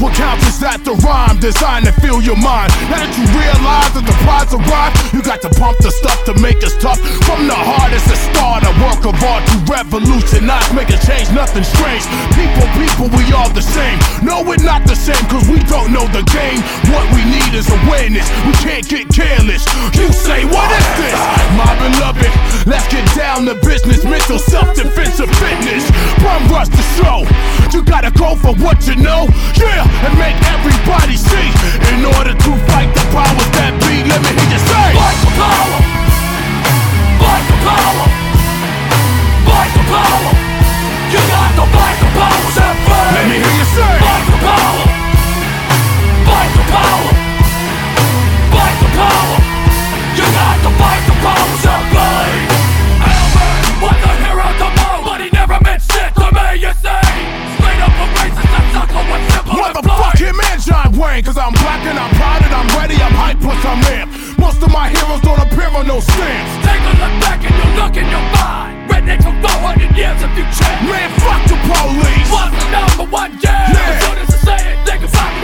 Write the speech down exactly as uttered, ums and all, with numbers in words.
What counts is that the rhyme designed to fill your mind. Now that you realize that the prize arrived, you got to pump the stuff to make us tough. From the hardest to start a work of art to revolutionize, make a change, nothing strange. People, people, we all the same. No, we're not the same, cause we don't know the game. What we need is awareness, we can't get careless. You say, what is this? My beloved, let's get down to business. Mental self-defense of fitness. Bum rush the show. You gotta go for what you know, yeah, and make everybody see. In order to fight the powers that be, let me hear you say, fight for power, fight for power, fight for power. You got to fight the powers that be. Let me hear you say, fight for power, fight for power, fight for power. You got to fight the powers that be. Elvis was the hero to most, but he never meant shit to me, you see. Straight up a racist, that sucker was simple. Motherfucking man, John Wayne, cause I'm black and I'm proud and I'm ready, I'm hype, plus I'm amped. Most of my heroes don't appear on no stamps. Take a look back and you look in your mind. Rednecks for four hundred years if you check. Man, fuck the police. What's the number one gang? Yeah. As soon as I say it, they can find me